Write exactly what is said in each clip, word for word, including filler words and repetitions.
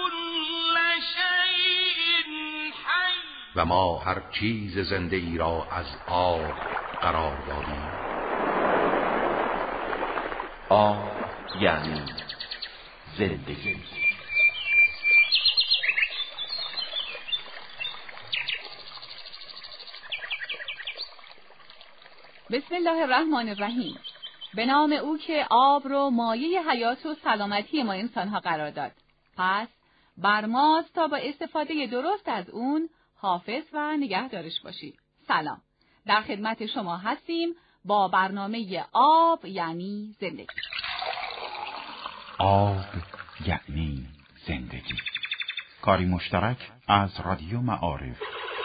و ما هر چیز زنده ای را از آب قرار دادیم. آب یعنی زندگی. بسم الله الرحمن الرحیم. به نام او که آب رو مایه حیات و سلامتی ما انسانها قرار داد. پس بر ماست تا با استفاده درست از اون حافظ و نگهدارش باشیم. سلام، در خدمت شما هستیم با برنامه آب یعنی زندگی. آب یعنی زندگی، کاری مشترک از رادیو معارف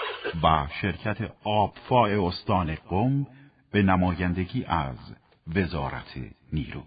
و شرکت آبفاء استان قم به نمایندگی از وزارت نیرو.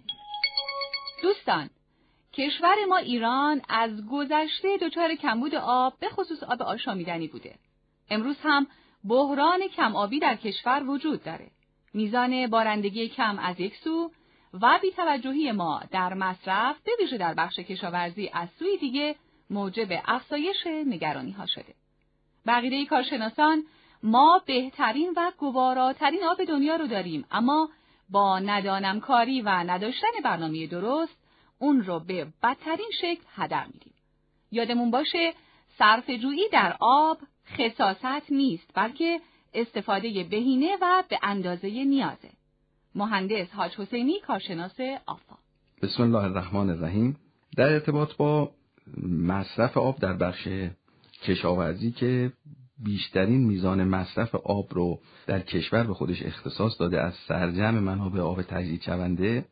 دوستان، کشور ما ایران از گذشته دچار کمبود آب به خصوص آب آشامیدنی بوده. امروز هم بحران کم آبی در کشور وجود داره. میزان بارندگی کم از یک سو و بی‌توجهی ما در مصرف به ویژه در بخش کشاورزی از سوی دیگه موجب افزایش نگرانی ها شده. بقیه کارشناسان ما بهترین و گواراترین آب دنیا رو داریم، اما با ندانم کاری و نداشتن برنامه درست اون رو به بدترین شکل هدر میدیم. یادمون باشه صرفه جویی در آب خساست نیست، بلکه استفاده بهینه و به اندازه نیازه. مهندس حاج حسینی، کارشناس آبفا. بسم الله الرحمن الرحیم. در ارتباط با مصرف آب در بخش کشاورزی که بیشترین میزان مصرف آب رو در کشور به خودش اختصاص داده از سرجم منابع آب تجدید شونده،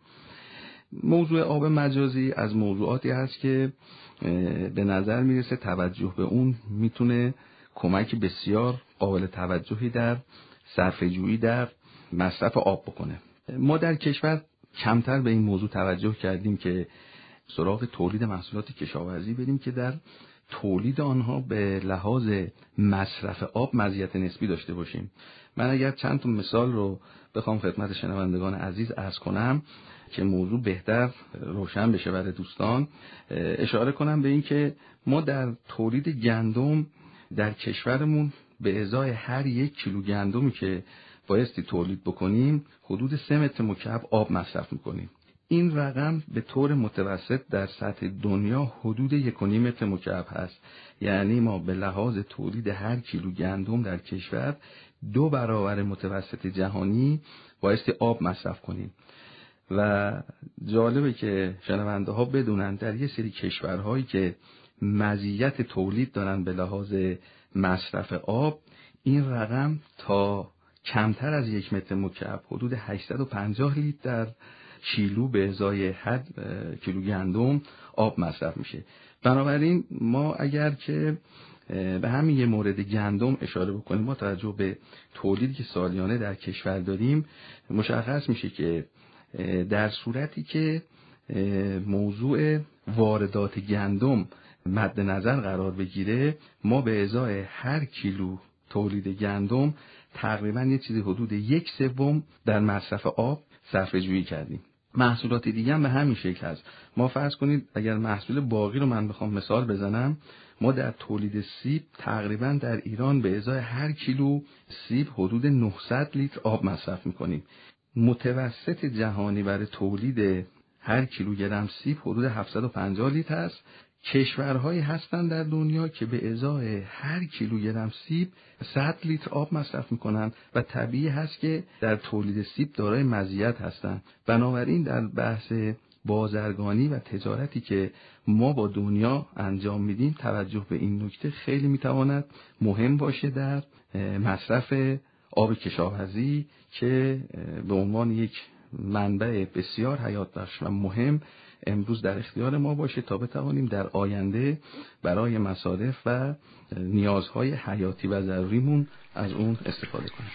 موضوع آب مجازی از موضوعاتی هست که به نظر میرسه توجه به اون میتونه کمک بسیار قابل توجهی در صرفه‌جویی در مصرف آب بکنه. ما در کشور کمتر به این موضوع توجه کردیم که سراغ تولید محصولات کشاورزی بریم که در تولید آنها به لحاظ مصرف آب مزیت نسبی داشته باشیم. من اگر چند تا مثال رو بخوام خدمت شنوندگان عزیز عرض کنم که موضوع بهتر روشن بشه برای دوستان، اشاره کنم به این که ما در تولید گندم در کشورمون به ازای هر یک کیلو گندمی که بایستی تولید بکنیم حدود سه متر مکعب آب مصرف میکنیم. این رقم به طور متوسط در سطح دنیا حدود یک و نیم متر مکعب هست. یعنی ما به لحاظ تولید هر کیلو گندم در کشور دو برابر متوسط جهانی بایستی آب مصرف کنیم. و جالبه که شنونده ها بدونن در یه سری کشورهایی که مزیت تولید دارن به لحاظ مصرف آب، این رقم تا کمتر از یک متر مکعب حدود هشتصد و پنجاه لیتر در کیلو به ازای هر کیلو گندم آب مصرف میشه. بنابراین ما اگر که به همین یه مورد گندم اشاره بکنیم، ما توجه به تولیدی که سالیانه در کشور داریم، مشخص میشه که در صورتی که موضوع واردات گندم مد نظر قرار بگیره، ما به ازای هر کیلو تولید گندم تقریبا یه چیزی حدود یک سوم در مصرف آب صرفه جویی کردیم. محصولات دیگه هم به همین شکل هست. ما فرض کنید اگر محصول باقی رو من بخوام مثال بزنم، ما در تولید سیب تقریبا در ایران به ازای هر کیلو سیب حدود نهصد لیتر آب مصرف میکنیم. متوسط جهانی برای تولید هر کیلوگرم سیب حدود هفتصد و پنجاه لیتر است. کشورهایی هستن در دنیا که به ازای هر کیلوگرم سیب صد لیتر آب مصرف میکنن و طبیعی هست که در تولید سیب دارای مزیت هستن. بنابراین در بحث بازرگانی و تجارتی که ما با دنیا انجام میدیم، توجه به این نکته خیلی میتواند مهم باشه در مصرف آب کشاورزی که به عنوان یک منبع بسیار حیات بخش و مهم امروز در اختیار ما باشه تا بتوانیم در آینده برای مصارف و نیازهای حیاتی و ضروریمون از اون استفاده کنیم.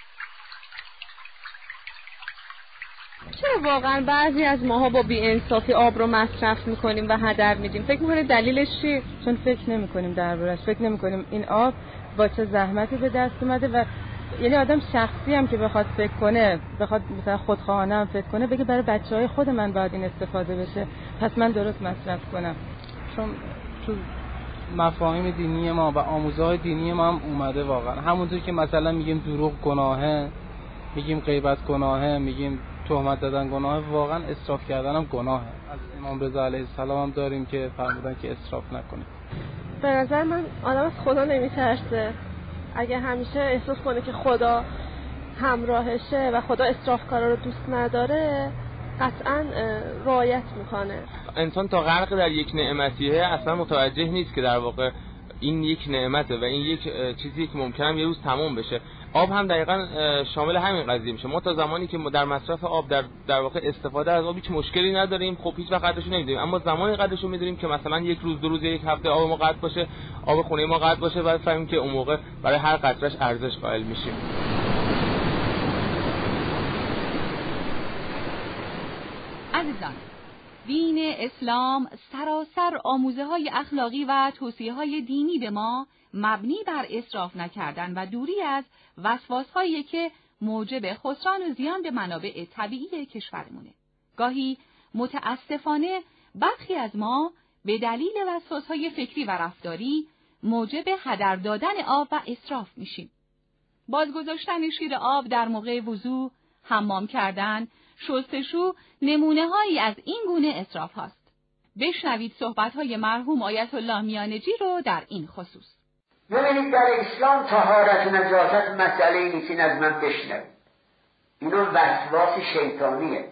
چرا واقعا بعضی از ماها با بی‌انصافی آب رو مصرف میکنیم و هدر میدیم؟ فکر میکنید دلیلش چیه؟ چون فکر نمیکنیم دربارش، فکر نمیکنیم این آب با چه زحمتی به دست اومده و یعنی آدم شخصی هم که بخواد فکر کنه، بخواد مثلا خودخواهانه هم فکر کنه، بگه برای بچهای خود من باید این استفاده بشه، پس من درست مصرف کنم. چون تو مفاهیم دینی ما و آموزه‌های دینی ما هم اومده واقعا. همونطور که مثلا میگیم دروغ گناهه، میگیم غیبت گناهه، میگیم تهمت دادن گناهه، واقعا اسراف کردن هم گناهه. از امام رضا علیه السلام هم داریم که فرمودن که اسراف نکنید. به نظر من آدم از خدا نمیترسه. اگه همیشه احساس کنه که خدا همراهشه و خدا اسرافکارا رو دوست نداره، قطعاً رعایت میکنه. انسان تا غرق در یک نعمتیه اصلا متوجه نیست که در واقع این یک نعمته و این یک چیزی که ممکنه یه روز تمام بشه. آب هم دقیقاً شامل همین قضیه میشه. ما تا زمانی که در مصرف آب در در واقع استفاده از آب هیچ مشکلی نداریم، خب هیچ وقت قدرش نمیدونیم، اما زمانی قدرش رو میدونیم که مثلا یک روز، دو روز، یک هفته آب ما قطع باشه، آب خونه ما قطع باشه و فهمیم که اون موقع برای هر قطره‌اش ارزش قائل میشیم. عزیزان، دین اسلام سراسر آموزه‌های اخلاقی و توصیه‌های دینی به ما مبنی بر اسراف نکردن و دوری از وسواس‌هایی که موجب خسران و زیان به منابع طبیعی کشورمونه. گاهی متاسفانه برخی از ما به دلیل وسواس‌های فکری و رفتاری موجب هدر دادن آب و اسراف میشیم. بازگذاشتن شیر آب در موقع وضو، حمام کردن، شستشو نمونه‌هایی از این گونه اسراف هاست. بشنوید صحبت‌های مرحوم آیت الله میانجی رو در این خصوص. ببینید در اسلام طهارت و نجاست مسئله نیست، این از من بشنوید. اینو وسواس شیطانیه.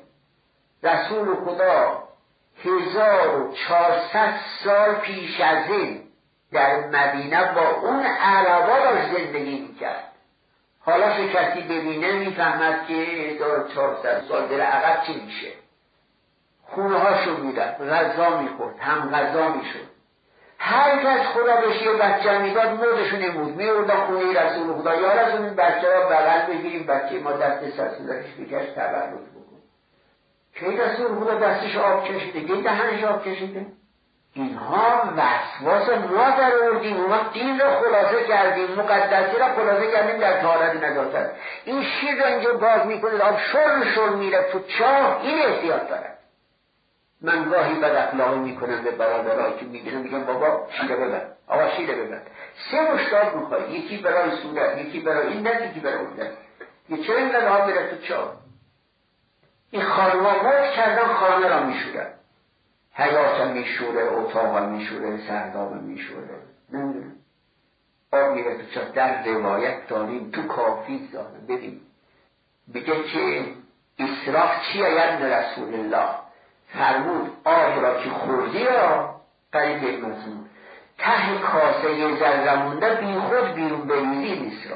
رسول خدا هزار و چهارصد سال پیش از این در مدینه با اون عربا را زندگی میکرد. حالا که کسی ببینه میفهمد که هزار و چهارصد سال در عقب چی میشه. خونه هاشو میرد، غذا میخورد، هم غذا میشد. هر کس خدا بهش یه بچه میداد مردشو نمود، میوردن خونه رسول خدا، یا رسول این بچه را بغل بگیریم، بچه ما دست سرسودرش بکش تولد بکن. که رسول خدا دستش آب کشیده، که دهنش آب کشیده. اینها وسواس ما در آوردیم، ما دین رو خلاصه کردیم، مقدسی رو خلاصه کردیم در طهارت نجاست. این شیر رو اینجا باز میکنه، آب شر شر میره تو چاه، این احتیاط داره. من گاهی بد اخلاقی میکنم به برادرایی که میگیرم، میگم بابا شیره ببر، آقا شیره ببر، سه مشتاق میخوای، یکی برای صورت، یکی برای این دست، یکی برای اون دست. یه چرا اینقدر آب میره تو چاه؟ این خانوها موت کردن خانه را میشورن، حیات هم میشوره، اتاق هم میشوره، سرداب هم میشوره، نمیدونم آب میره تو چاه. در روایت داریم تو کافی داریم، ببین بگه که اسراف چیه یعنی رسول الله فرمود آب را که خوردی را قریب یک مزمون ته کاسه یه ذره مونده بی خود بیرون بریزی نیست را.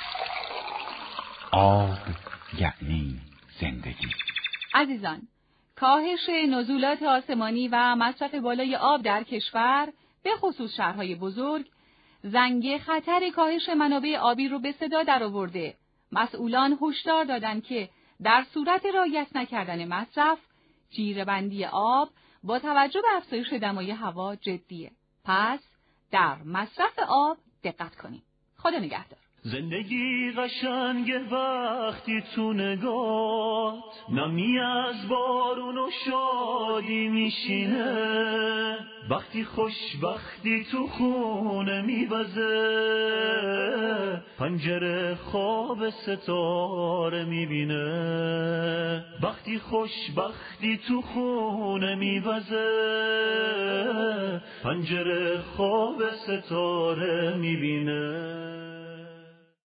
آب یعنی زندگی. عزیزان، کاهش نزولات آسمانی و مصرف بالای آب در کشور به خصوص شهرهای بزرگ زنگ خطر کاهش منابع آبی رو به صدا درآورده. مسئولان هشدار دادند که در صورت رعایت نکردن مصرف جیره‌بندی آب با توجه به افزایش دمای هوا جدیه. پس در مصرف آب دقت کنیم. خدا نگهدار. زندگی قشنگه وقتی تو نگات نمی از بارون و شادی میشینه، وقتی خوشبختی تو خونه میوزه، پنجره خواب ستاره میبینه، وقتی خوشبختی تو خونه میوزه، پنجره خواب ستاره میبینه.